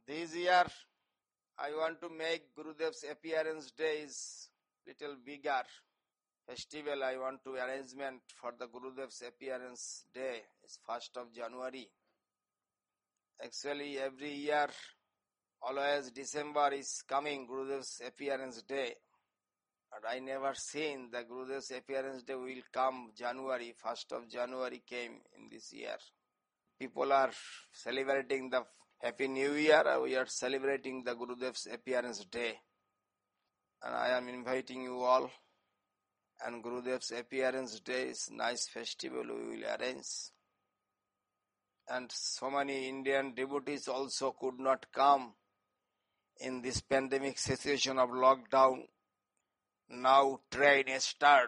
This year, I want to make Gurudev's appearance days little bigger. Festival I want to arrangement for the Gurudev's appearance day is 1st of January. Actually, every year, always December is coming Gurudev's appearance day. But I never seen the Gurudev's appearance day will come January. 1st of January came in this year. People are celebrating the Happy New Year. We are celebrating the Gurudev's appearance day. And I am inviting you all. And Gurudev's appearance day is nice festival we will arrange. And so many Indian devotees also could not come in this pandemic situation of lockdown. Now train start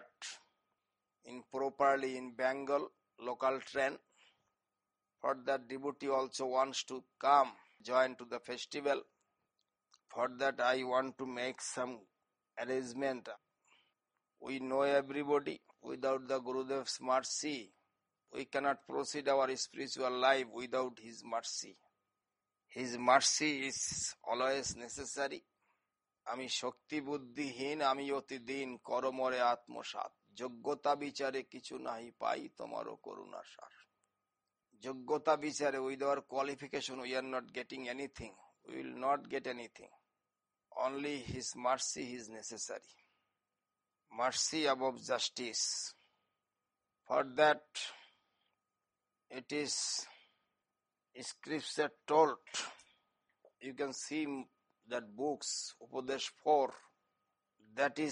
properly in Bengal, local train. For that devotee also wants to come, join to the festival. For that I want to make some arrangement. We know everybody, without the Gurudev's mercy, we cannot proceed our spiritual life without his mercy. His mercy is always necessary. আমি শক্তি বুদ্ধিহীন আমি অতি দিন করমরে আত্মসাৎ যোগ্যতা বিচারে কিছু নাহি পাই তোমারও করুণা সার যোগ্যতা বিচারে with our qualification we are not getting anything. We will not get anything. Only his mercy is necessary. Mercy above justice. For that it is scripture told. You can see that books, Upadesh 4, that is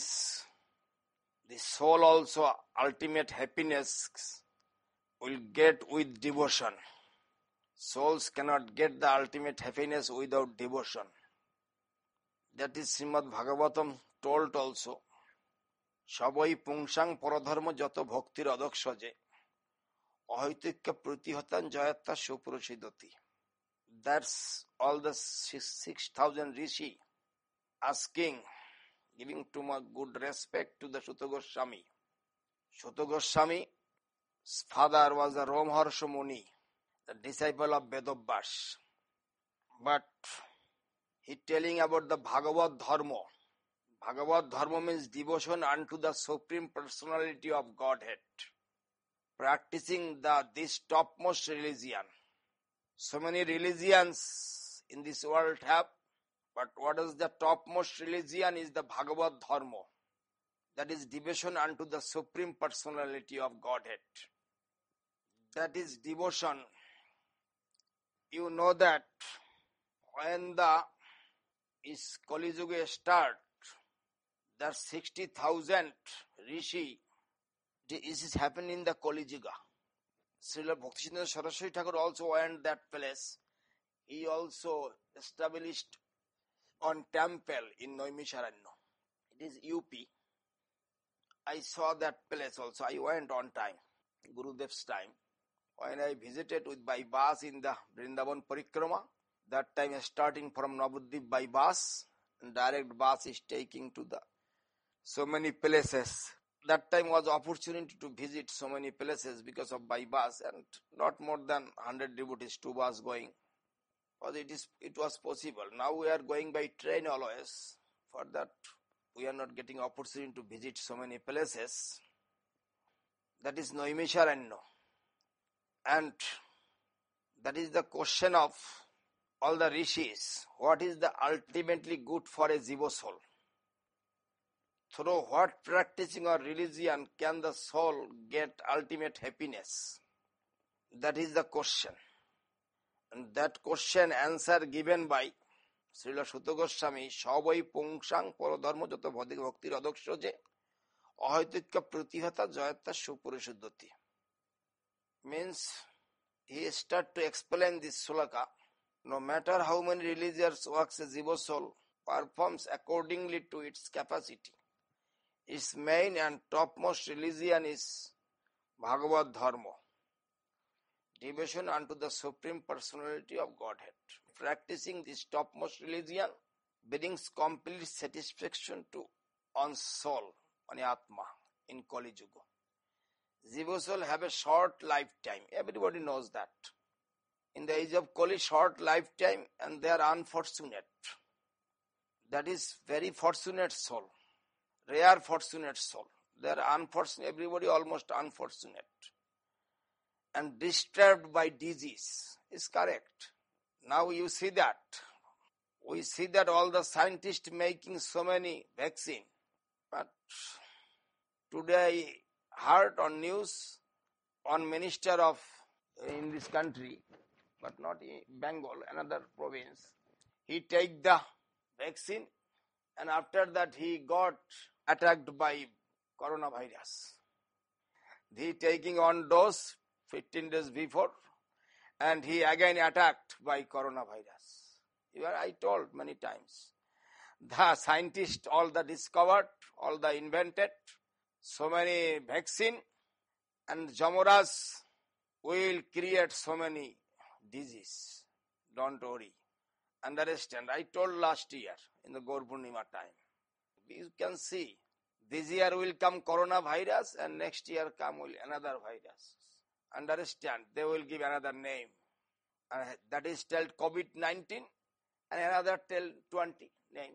the soul also ultimate happiness will get with devotion. Souls cannot get the ultimate happiness without devotion. That is Srimad Bhagavatam told also. সবই পুংসাং পরধর্ম যত ভক্তির অদক্ষ যে অহৈতুক্য প্রতিহতান জয়ত্তা সুপ্রসিদ্ধতি. That's all the 6,000 rishi asking, giving too much good respect to the Suta Goswami. Suta Goswami's father was a Romharsha Muni, the disciple of Vedabhyas. But he telling about the Bhagavad Dharma. Bhagavad Dharma means devotion unto the Supreme Personality of Godhead. Practicing this topmost religion. So many religions in this world have, but what is the topmost religion is the Bhagavad Dharma. That is devotion unto the Supreme Personality of Godhead. That is devotion. You know that when the Kali Yuga start, there 60,000 rishi, this is happening in the Kali Yuga. Srila Bhaktisiddhanta Saraswati Thakur also went that place. He also established one temple in Noimisharanya. It is UP. I saw that place also. I went on time, Gurudev's time. When I visited by bus in the Vrindavan Parikrama, that time starting from Navadvip by bus, and direct bus is taking to the so many places. That time was opportunity to visit so many places because of by bus, and not more than 100 devotees, 2 bus going. Because it was possible. Now we are going by train always. For that we are not getting opportunity to visit so many places. That is Noimisharanya. And that is the question of all the rishis. What is the ultimately good for a jiva soul? Through what practicing or religion can the soul get ultimate happiness? That is the question. And that question answer given by Srila Suta Goswami, সবই পুংসাং পরধর্ম যত ভক্তির অদক্ষ যে অহৈতুক্য প্রতিহতা জয়ত্তা সুপরিশুদ্ধতি. Means he start to explain this sulaka. No matter how many religious works a jiva soul performs accordingly to its capacity, its main and topmost religion is Bhagavad Dharma. Devotion unto the Supreme Personality of Godhead. Practicing this topmost religion brings complete satisfaction to one's soul, on Atma, in Kali Yuga. Jiva soul have a short lifetime. Everybody knows that. in the age of Kali, short lifetime, and they are unfortunate. That is very fortunate soul, rare fortunate soul. They are unfortunate, everybody almost unfortunate. And disturbed by disease is correct. Now you see that. We see that all the scientists making so many vaccine. But today I heard on news, one minister of in this country, but not in Bengal, another province, he take the vaccine and after that he got attacked by coronavirus. He taking on dose 15 days before and he again attacked by coronavirus. I told many times. The scientists, all the discovered, all the invented, so many vaccine, and Jamoras will create so many disease. Don't worry. Understand. I told last year in the Gaur Purnima time. You can see this year will come coronavirus and next year come will another virus. Understand. They will give another name. That is till COVID-19 and another till 20 name.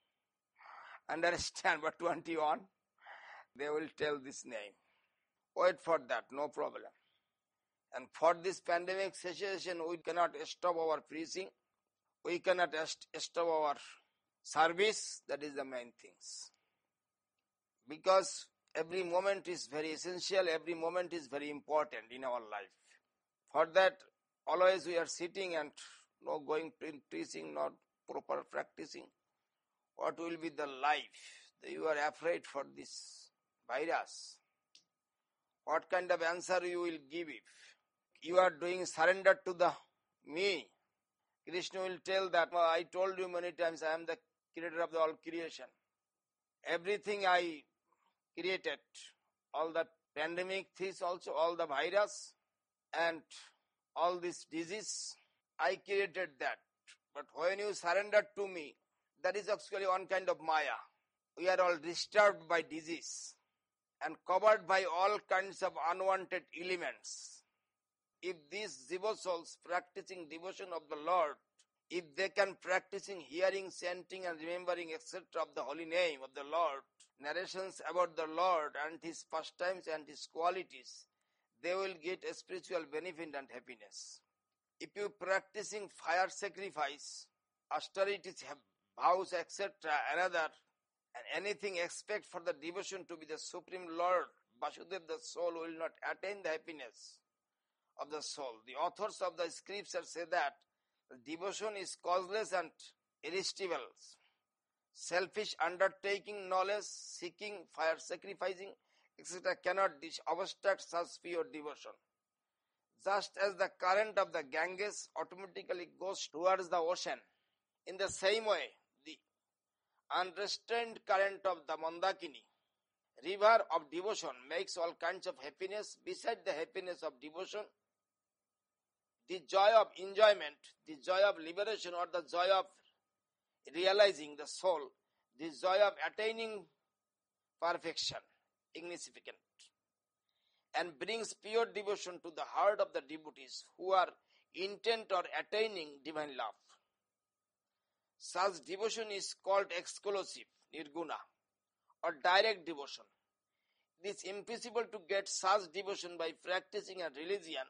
Understand, but 21 they will tell this name. Wait for that, no problem. And for this pandemic situation, we cannot stop our preaching. We cannot stop our service. That is the main things. Because every moment is very essential. Every moment is very important in our life. For that, always we are sitting and no going preaching, not proper practicing. What will be the life? You are afraid for this virus. What kind of answer you will give if you are doing surrender to the me? Krishna will tell that, I told you many times, I am the creator of the all creation. Everything I created, all the pandemic things also, all the virus and all this disease, I created that. But when you surrender to me, that is actually one kind of Maya. We are all disturbed by disease and covered by all kinds of unwanted elements. If these devotees practicing devotion of the Lord, if they can practicing hearing, chanting and remembering etc. of the holy name of the Lord, narrations about the Lord and His pastimes and His qualities, they will get a spiritual benefit and happiness. If you practicing fire sacrifice, austerities, vows etc. another, and anything expect for the devotion to be the Supreme Lord, Vasudeva, the soul will not attain the happiness of the soul. The authors of the scripture say that devotion is causeless and irresistible. Selfish undertaking, knowledge, seeking, fire sacrificing, etc. cannot obstruct such pure devotion. Just as the current of the Ganges automatically goes towards the ocean, in the same way, the unrestrained current of the Mandakini, river of devotion, makes all kinds of happiness. Beside the happiness of devotion, the joy of enjoyment, the joy of liberation or the joy of realizing the soul, the joy of attaining perfection, insignificant, and brings pure devotion to the heart of the devotees who are intent on attaining divine love. Such devotion is called exclusive, nirguna, or direct devotion. It is impossible to get such devotion by practicing a religion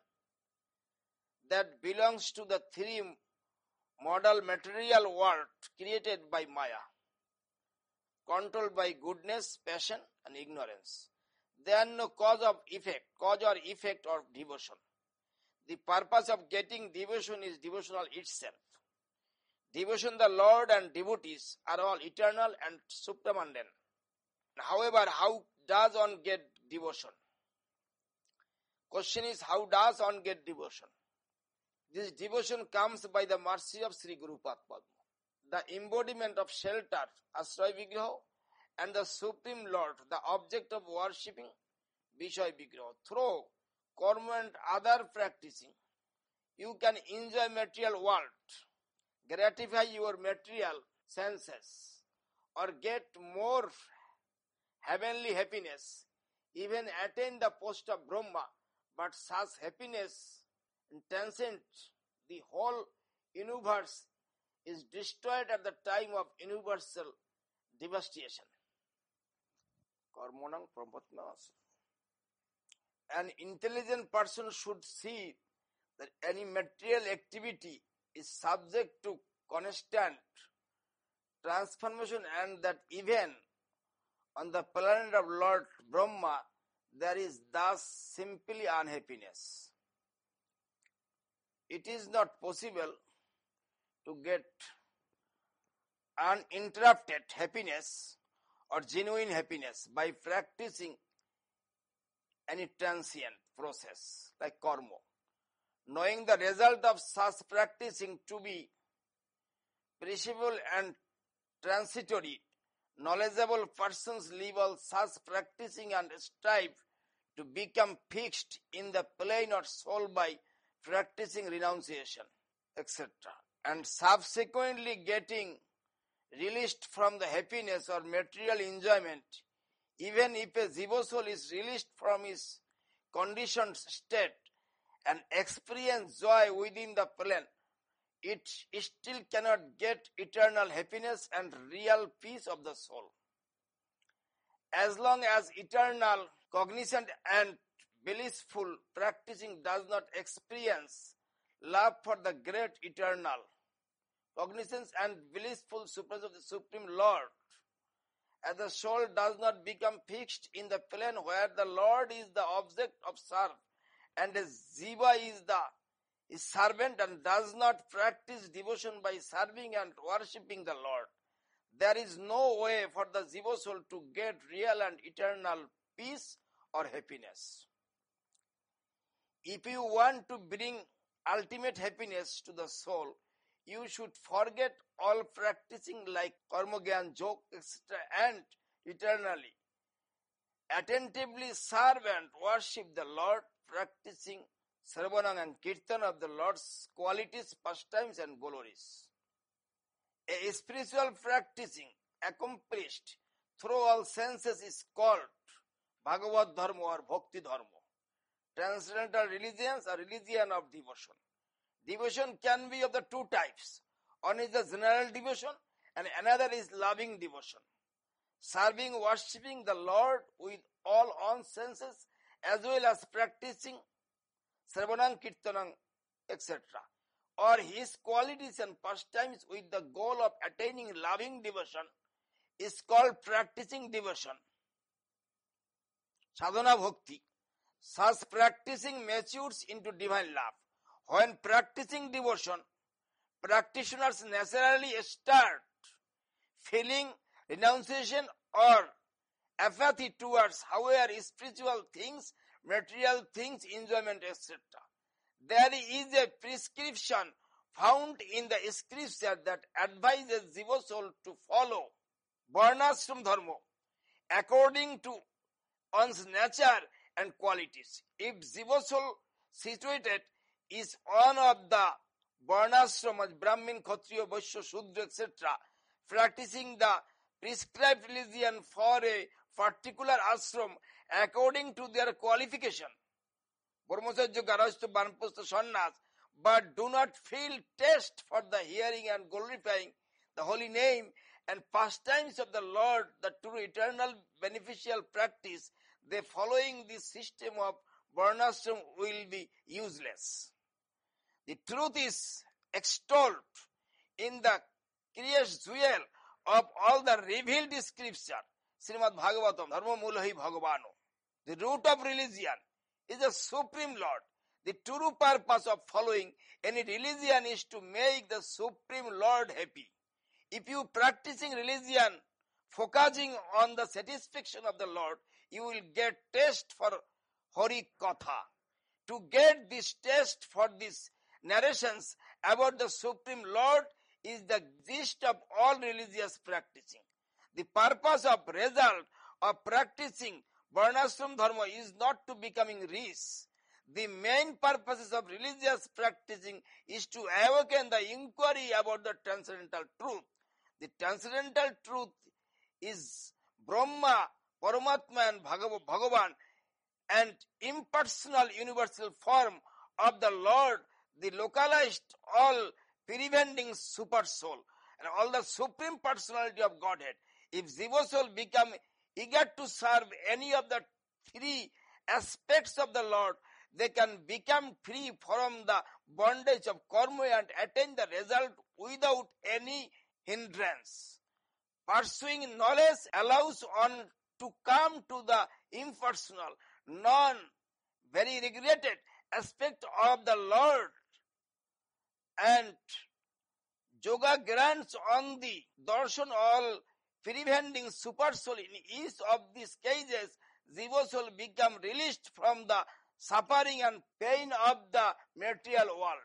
that belongs to the three model material world created by Maya, controlled by goodness, passion, and ignorance. There are no cause or effect of devotion. The purpose of getting devotion is devotional itself. Devotion, the Lord and devotees are all eternal and supramundane. However, how does one get devotion? Question is, how does one get devotion? This devotion comes by the mercy of Sri Guru Padma, the embodiment of shelter, Ashray Vigraha, and the Supreme Lord, the object of worshipping, Vishay Vigraha. Through karma and other practicing, you can enjoy material world, gratify your material senses, or get more heavenly happiness, even attain the post of Brahma, but such happiness transcends the whole universe is destroyed at the time of universal devastation. Karmanang pramatmas. An intelligent person should see that any material activity is subject to constant transformation, and that even on the planet of Lord Brahma there is thus simply unhappiness. It is not possible to get uninterrupted happiness or genuine happiness by practicing any transient process like karma. Knowing the result of such practicing to be perishable and transitory, knowledgeable persons leave all such practicing and strive to become fixed in the plane of soul by practicing renunciation, etc. and subsequently getting released from the happiness or material enjoyment. Even if a jiva soul is released from his conditioned state and experience joy within the plane, it still cannot get eternal happiness and real peace of the soul. As long as eternal cognizant and blissful practicing does not experience love for the great eternal cognizance and blissful supremacy of the Supreme Lord, as the soul does not become fixed in the plane where the Lord is the object of serve and the jiva is the servant and does not practice devotion by serving and worshipping the Lord, there is no way for the jiva soul to get real and eternal peace or happiness. If you want to bring ultimate happiness to the soul, you should forget all practicing like karma, gyan, jog, etc. and eternally attentively serve and worship the Lord, practicing Sarvanang and Kirtan of the Lord's qualities, pastimes and glories. A spiritual practicing accomplished through all senses is called Bhagavad Dharma or Bhakti Dharma. Transcendental religions are religion of devotion. Devotion can be of the two types. One is the general devotion and another is loving devotion. Serving, worshipping the Lord with all on senses as well as practicing Sarvanang, Kirtanang, etc. or his qualities and pastimes with the goal of attaining loving devotion is called practicing devotion. Sadhana Bhakti. Such practicing matures into divine love. When practicing devotion, practitioners naturally start feeling renunciation or apathy towards however spiritual things, material things, enjoyment, etc. There is a prescription found in the scripture that advises jiva soul to follow varnashram dharma according to one's nature and qualities. If jiva soul situated is one of the varnashram, Brahmin, Kshatriya, Vaishya, Shudra, etc., practicing the prescribed religion for a particular ashram according to their qualification, Brahmacharya, Garahastha, Banapasta, Sannyas, but do not feel taste for the hearing and glorifying the holy name and pastimes of the Lord, the true eternal beneficial practice, they following this system of varnashram will be useless. The truth is extolled in the curious jewel of all the revealed scripture, Srimad Bhagavatam, Dharma Mulahi Bhagavano. The root of religion is the Supreme Lord. The true purpose of following any religion is to make the Supreme Lord happy. If you practicing religion focusing on the satisfaction of the Lord, you will get taste for Hari Katha. To get this taste for these narrations about the Supreme Lord is the gist of all religious practicing. The purpose of result of practicing varnashram dharma is not to becoming rich. The main purposes of religious practicing is to awaken the inquiry about the transcendental truth. The transcendental truth is Brahma, Paramatma and Bhagavan and impersonal universal form of the Lord, the localized, all preventing super soul and all the supreme personality of Godhead. If Jiva soul become eager to serve any of the three aspects of the Lord, they can become free from the bondage of karma and attain the result without any hindrance. Pursuing knowledge allows one to come to the impersonal, very regretted aspect of the Lord, and yoga grants on the darshan all preventing super soul. In each of these cases, Jiva soul become released from the suffering and pain of the material world,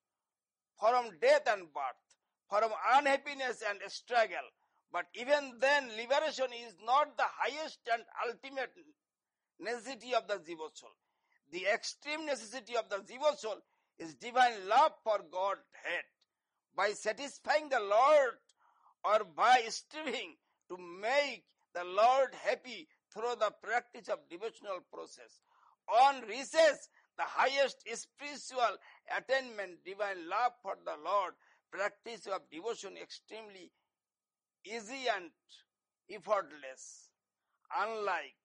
from death and birth, from unhappiness and struggle. But even then, liberation is not the highest and ultimate necessity of the Jiva soul. The extreme necessity of the Jiva soul is divine love for Godhead. By satisfying the Lord or by striving to make the Lord happy through the practice of devotional process, one reaches the highest spiritual attainment, divine love for the Lord. Practice of devotion extremely easy and effortless, unlike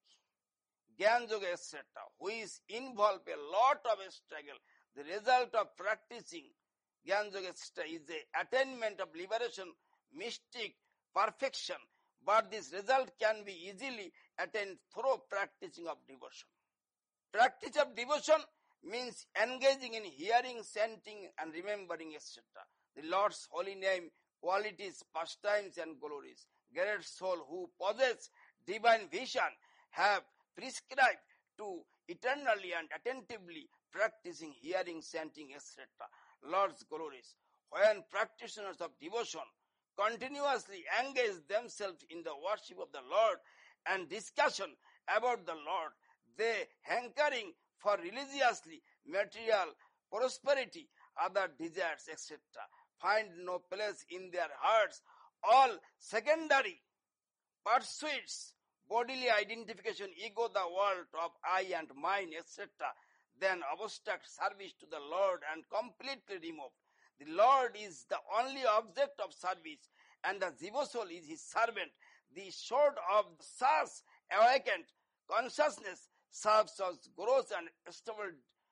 Gyan Yoga, etc., which involve a lot of struggle. The result of practicing Gyan Yoga, etc., is the attainment of liberation, mystic perfection, but this result can be easily attained through practicing of devotion. Practice of devotion means engaging in hearing, chanting, and remembering, etc. The Lord's holy name, qualities, pastimes, and glories. Great soul who possess divine vision have prescribed to eternally and attentively practicing hearing, chanting, etc. Lord's glories. When practitioners of devotion continuously engage themselves in the worship of the Lord and discussion about the Lord, they hankering for religiously material prosperity, other desires, etc., find no place in their hearts. All secondary pursuits, bodily identification, ego, the world of I and mine, etc., then abstract service to the Lord and completely removed. The Lord is the only object of service, and the Jiva soul is his servant. The sort of such awakened consciousness serves as gross and stable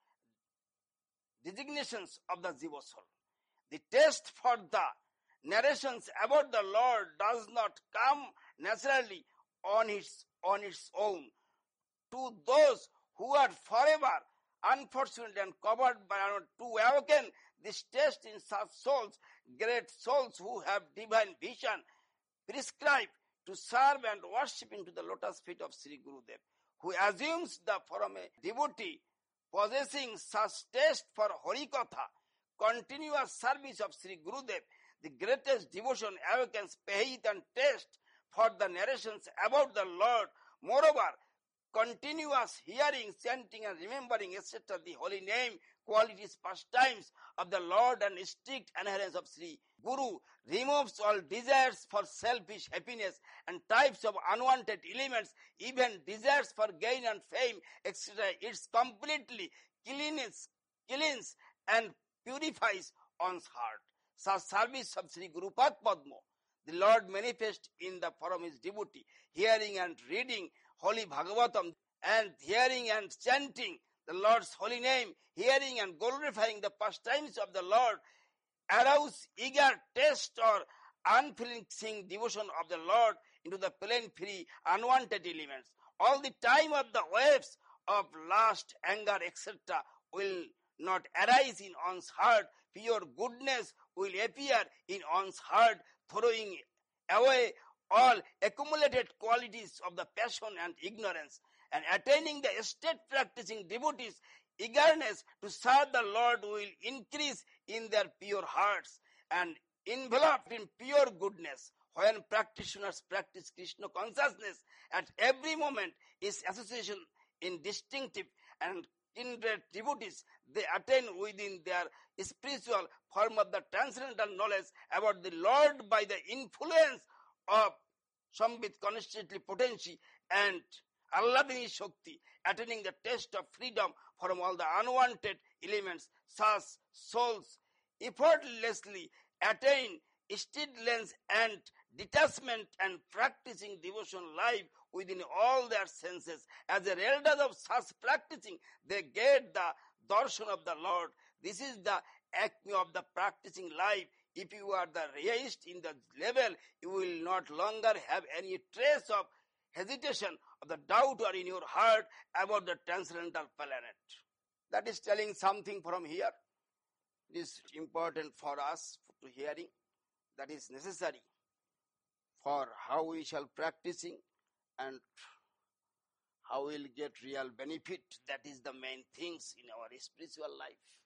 designations of the Jiva soul. The taste for the narrations about the Lord does not come naturally on its own. To those who are forever unfortunate and covered by to awaken this taste in such souls, great souls who have divine vision, prescribe to serve and worship into the lotus feet of Sri Gurudev, who assumes the form a devotee possessing such taste for Harikatha, continuous service of Sri Gurudev. The greatest devotion awakens faith and taste for the narrations about the Lord. Moreover, continuous hearing, chanting, and remembering, etc., the holy name, qualities, pastimes of the Lord, and strict adherence of Sri Guru removes all desires for selfish happiness and types of unwanted elements, even desires for gain and fame, etc. It's completely cleans and purifies one's heart. Such service of Sri Guru Padma, the Lord manifests in the form of his devotee, hearing and reading Holy Bhagavatam, and hearing and chanting the Lord's holy name, hearing and glorifying the pastimes of the Lord, arouse eager taste or unflinching devotion of the Lord into the plain, free, unwanted elements. All the time of the waves of lust, anger, etc. will not arise in one's heart. Pure goodness will appear in one's heart, throwing away all accumulated qualities of the passion and ignorance, and attaining the state practicing devotees, eagerness to serve the Lord will increase in their pure hearts and enveloped in pure goodness. When practitioners practice Krishna consciousness at every moment, is association in distinctive and kindred devotees, they attain within their spiritual form of the transcendental knowledge about the Lord by the influence of Sambit constantly potency and Alladini Shakti, attaining the taste of freedom from all the unwanted elements, such souls effortlessly attain steadiness and detachment and practicing devotion life within all their senses. As the elders of such practicing, they get the darshan of the Lord. This is the acme of the practicing life. If you are the raised in the level, you will not longer have any trace of hesitation of the doubt or in your heart about the transcendental planet. That is telling something from here. It is important for us to hearing. That is necessary for how we shall practicing and how we will get real benefit. That is the main things in our spiritual life.